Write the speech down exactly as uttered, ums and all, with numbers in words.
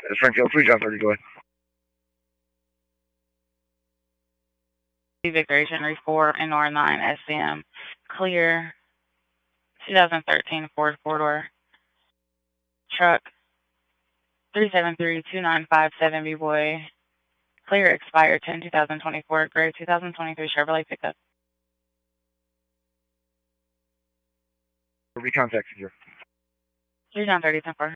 Springfield, three John thirty, go ahead. Victor Agent Henry four N R nine S C M. Clear. twenty thirteen Ford four-door. Truck. three seven three two nine five seven B-Boy. Clear expired ten twenty twenty-four. Gray two thousand twenty-three Chevrolet pickup. Recontacted here. three John thirty ten four.